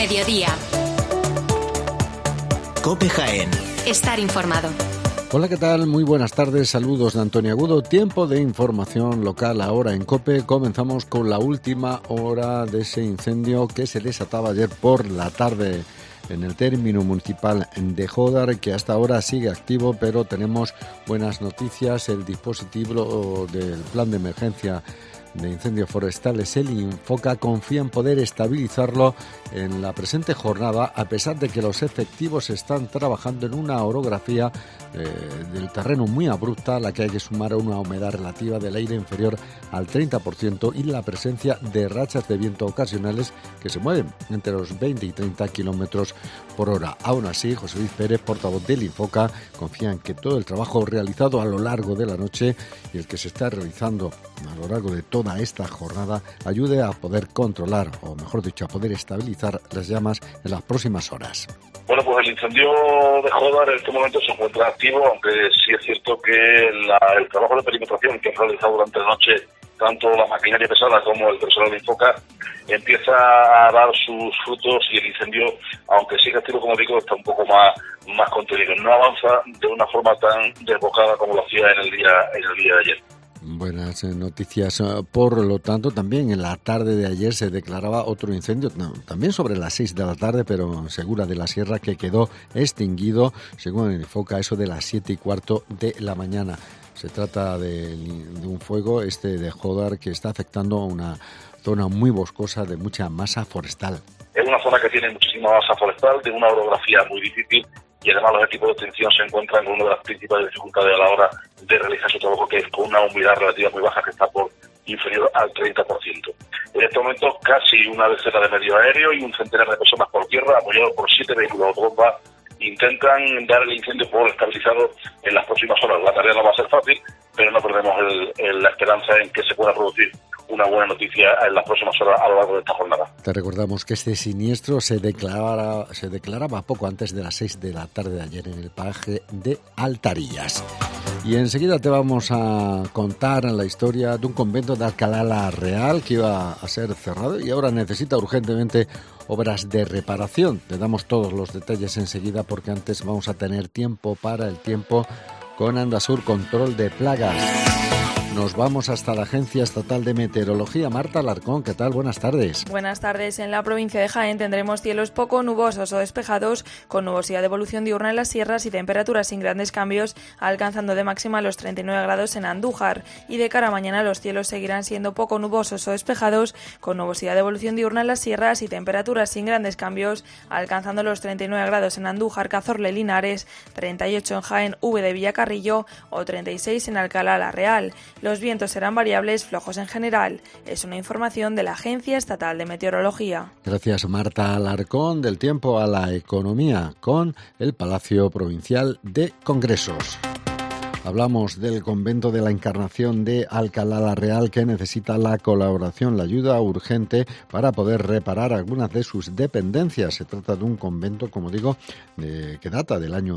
Mediodía. COPE Jaén. Estar informado. Hola, ¿qué tal? Muy buenas tardes, saludos de Antonio Agudo. Tiempo de información local ahora en COPE. Comenzamos con la última hora de ese incendio que se desataba ayer por la tarde en el término municipal de Jódar, que hasta ahora sigue activo, pero tenemos buenas noticias. El dispositivo del plan de emergencia de incendios forestales, el Infoca, confía en poder estabilizarlo en la presente jornada, a pesar de que los efectivos están trabajando en una orografía del terreno muy abrupta, a la que hay que sumar una humedad relativa del aire inferior al 30% y la presencia de rachas de viento ocasionales que se mueven entre los 20 y 30 kilómetros por hora. Aún así, José Luis Pérez, portavoz del Infoca, confía en que todo el trabajo realizado a lo largo de la noche y el que se está realizando a lo largo de toda esta jornada ayude a poder controlar, o mejor dicho, a poder estabilizar las llamas en las próximas horas. Bueno, pues el incendio de Jódar en este momento se encuentra activo, aunque sí es cierto que el trabajo de perimetración que han realizado durante la noche tanto la maquinaria pesada como el personal de Infoca empieza a dar sus frutos y el incendio, aunque sigue activo, como digo, está un poco más contenido. No avanza de una forma tan desbocada como lo hacía en el día de ayer. Buenas noticias. Por lo tanto, también en la tarde de ayer se declaraba otro incendio, también sobre las 6 de la tarde, pero en Segura de la Sierra, que quedó extinguido, según el Infoca, eso de las 7:15 de la mañana. Se trata de un fuego de Jódar que está afectando a una zona muy boscosa de mucha masa forestal. Es una zona que tiene muchísima masa forestal, de una orografía muy difícil, y además los equipos de extinción se encuentran con una de las principales dificultades a la hora de realizar su trabajo, que es con una humedad relativa muy baja, que está por inferior al 30%. En este momento, casi una decena de medios aéreos y un centenar de personas por tierra, apoyados por 7 vehículos autobomba, intentan dar el incendio por estabilizado en las próximas horas. La tarea no va a ser fácil, pero no perdemos la esperanza en que se pueda producir una buena noticia en las próximas horas a lo largo de esta jornada. Te recordamos que este siniestro se declaraba poco antes de las 6 de la tarde de ayer en el paraje de Altarillas. Y enseguida te vamos a contar la historia de un convento de Alcalá la Real que iba a ser cerrado y ahora necesita urgentemente obras de reparación. Te damos todos los detalles enseguida, porque antes vamos a tener tiempo para el tiempo con Andasur Control de Plagas. Nos vamos hasta la Agencia Estatal de Meteorología. Marta Alarcón, ¿qué tal? Buenas tardes. Buenas tardes. En la provincia de Jaén tendremos cielos poco nubosos o despejados, con nubosidad de evolución diurna en las sierras y temperaturas sin grandes cambios, alcanzando de máxima los 39 grados en Andújar. Y de cara a mañana los cielos seguirán siendo poco nubosos o despejados, con nubosidad de evolución diurna en las sierras y temperaturas sin grandes cambios, alcanzando los 39 grados en Andújar, Cazorla y Linares, 38 en Jaén, V de Villacarrillo o 36 en Alcalá la Real. Los vientos serán variables, flojos en general. Es una información de la Agencia Estatal de Meteorología. Gracias, Marta Alarcón. Del tiempo a la economía con el Palacio Provincial de Congresos. Hablamos del convento de la Encarnación de Alcalá la Real, que necesita la colaboración, la ayuda urgente para poder reparar algunas de sus dependencias. Se trata de un convento, como digo, que data del año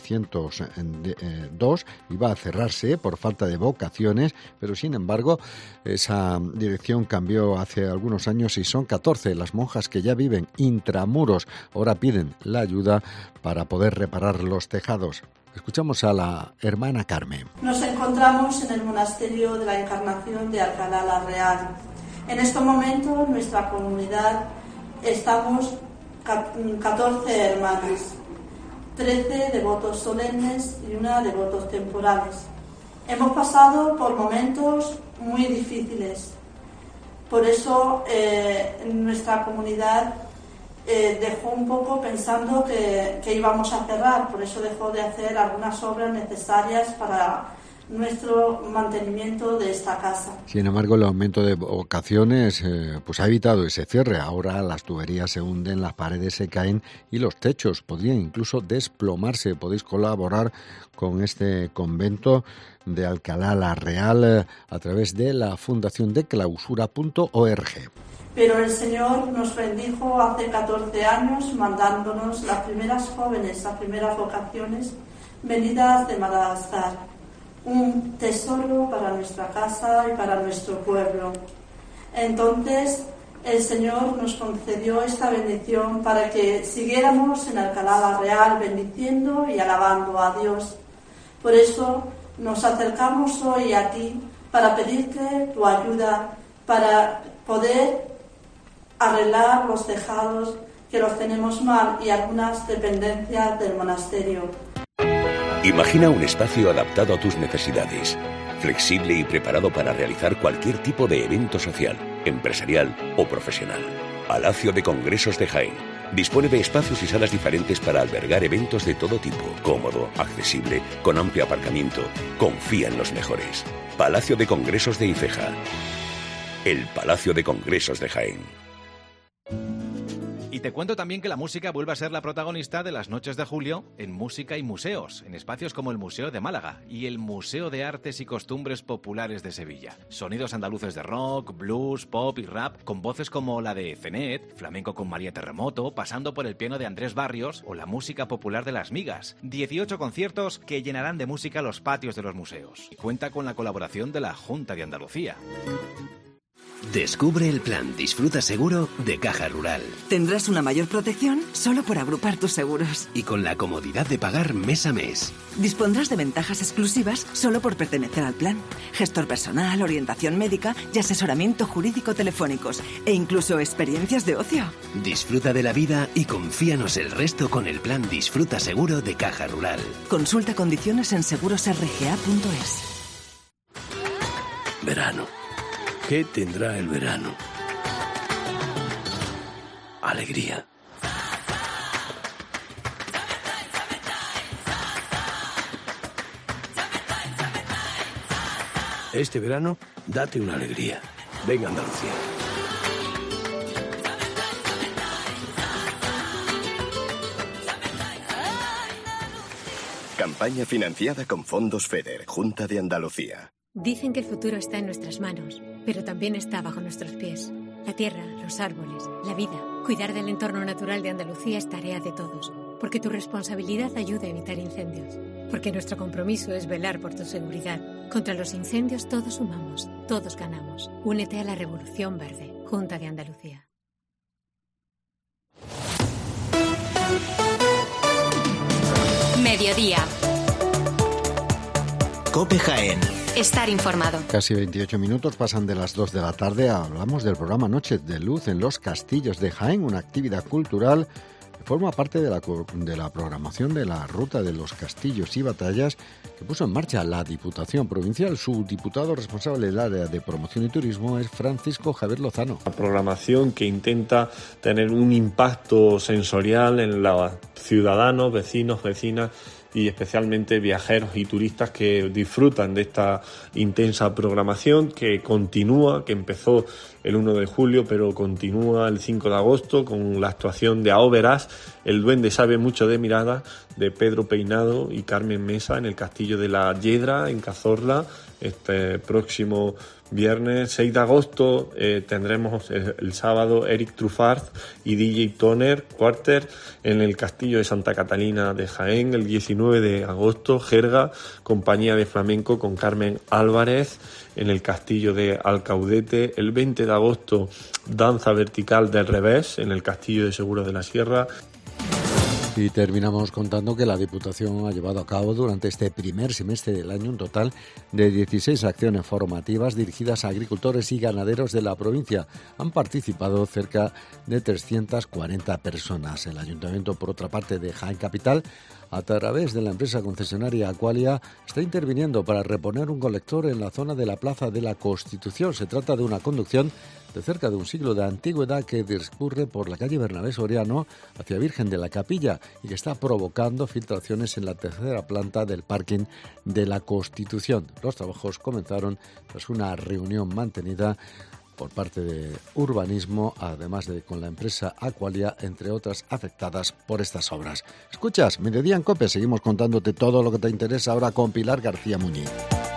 1602. Iba a cerrarse por falta de vocaciones, pero sin embargo esa dirección cambió hace algunos años y son 14 las monjas que ya viven intramuros. Ahora piden la ayuda para poder reparar los tejados. Escuchamos a la hermana Carmen. Nos encontramos en el monasterio de la Encarnación de Alcalá la Real. En este momento, en nuestra comunidad, estamos 14 hermanas, 13 devotos solemnes y una devotos temporales. Hemos pasado por momentos muy difíciles. Por eso, en nuestra comunidad dejó un poco pensando que íbamos a cerrar, por eso dejó de hacer algunas obras necesarias para nuestro mantenimiento de esta casa. Sin embargo, el aumento de vocaciones pues ha evitado ese cierre. Ahora las tuberías se hunden, las paredes se caen y los techos podrían incluso desplomarse. Podéis colaborar con este convento de Alcalá la Real a través de la fundación de clausura.org. Pero el Señor nos bendijo hace 14 años mandándonos las primeras jóvenes, las primeras vocaciones venidas de Madagascar. Un tesoro para nuestra casa y para nuestro pueblo. Entonces, el Señor nos concedió esta bendición para que siguiéramos en Alcalá la Real bendiciendo y alabando a Dios. Por eso nos acercamos hoy a ti para pedirte tu ayuda para poder arreglar los tejados que los tenemos mal y algunas dependencias del monasterio. Imagina un espacio adaptado a tus necesidades, flexible y preparado para realizar cualquier tipo de evento social, empresarial o profesional. Palacio de Congresos de Jaén. Dispone de espacios y salas diferentes para albergar eventos de todo tipo. Cómodo, accesible, con amplio aparcamiento. Confía en los mejores. Palacio de Congresos de Ifeja. El Palacio de Congresos de Jaén. Y te cuento también que la música vuelve a ser la protagonista de las noches de julio en Música y Museos, en espacios como el Museo de Málaga y el Museo de Artes y Costumbres Populares de Sevilla. Sonidos andaluces de rock, blues, pop y rap, con voces como la de Zenet, flamenco con María Terremoto, pasando por el piano de Andrés Barrios o la música popular de Las Migas. 18 conciertos que llenarán de música los patios de los museos. Y cuenta con la colaboración de la Junta de Andalucía. Descubre el plan Disfruta Seguro de Caja Rural. Tendrás una mayor protección solo por agrupar tus seguros. Y con la comodidad de pagar mes a mes. Dispondrás de ventajas exclusivas solo por pertenecer al plan. Gestor personal, orientación médica y asesoramiento jurídico telefónicos. E incluso experiencias de ocio. Disfruta de la vida y confíanos el resto con el plan Disfruta Seguro de Caja Rural. Consulta condiciones en segurosrga.es. Verano. ¿Qué tendrá el verano? Alegría. Este verano, date una alegría. Venga, Andalucía. Campaña financiada con fondos FEDER, Junta de Andalucía. Dicen que el futuro está en nuestras manos, pero también está bajo nuestros pies. La tierra, los árboles, la vida. Cuidar del entorno natural de Andalucía es tarea de todos, porque tu responsabilidad ayuda a evitar incendios, porque nuestro compromiso es velar por tu seguridad. Contra los incendios todos sumamos, todos ganamos. Únete a la Revolución Verde, Junta de Andalucía. Mediodía. COPE Jaén. Estar informado. Casi 28 minutos pasan de las 2 de la tarde. Hablamos del programa Noches de Luz en los Castillos de Jaén, una actividad cultural que forma parte de la programación de la Ruta de los Castillos y Batallas que puso en marcha la Diputación Provincial. Su diputado responsable del área de promoción y turismo es Francisco Javier Lozano. Una programación que intenta tener un impacto sensorial en los ciudadanos, vecinos, vecinas y especialmente viajeros y turistas que disfrutan de esta intensa programación que continúa, que empezó el 1 de julio, pero continúa el 5 de agosto con la actuación de Ao Verás, El Duende sabe mucho de mirada, de Pedro Peinado y Carmen Mesa en el Castillo de la Yedra, en Cazorla. Este próximo viernes 6 de agosto tendremos el sábado Eric Truffard y DJ Toner Quarter en el Castillo de Santa Catalina de Jaén. El 19 de agosto Jerga, compañía de flamenco con Carmen Álvarez en el Castillo de Alcaudete. El 20 de agosto danza vertical del revés en el Castillo de Segura de la Sierra. Y terminamos contando que la Diputación ha llevado a cabo durante este primer semestre del año un total de 16 acciones formativas dirigidas a agricultores y ganaderos de la provincia. Han participado cerca de 340 personas. El Ayuntamiento, por otra parte, de Jaén Capital, a través de la empresa concesionaria Aqualia, está interviniendo para reponer un colector en la zona de la Plaza de la Constitución. Se trata de una conducción de cerca de un siglo de antigüedad que discurre por la calle Bernabé Soriano hacia Virgen de la Capilla y que está provocando filtraciones en la tercera planta del parking de la Constitución. Los trabajos comenzaron tras una reunión mantenida por parte de Urbanismo, además de con la empresa Aqualia, entre otras afectadas por estas obras. Escuchas, Mediodía en COPE, seguimos contándote todo lo que te interesa ahora con Pilar García Muñiz.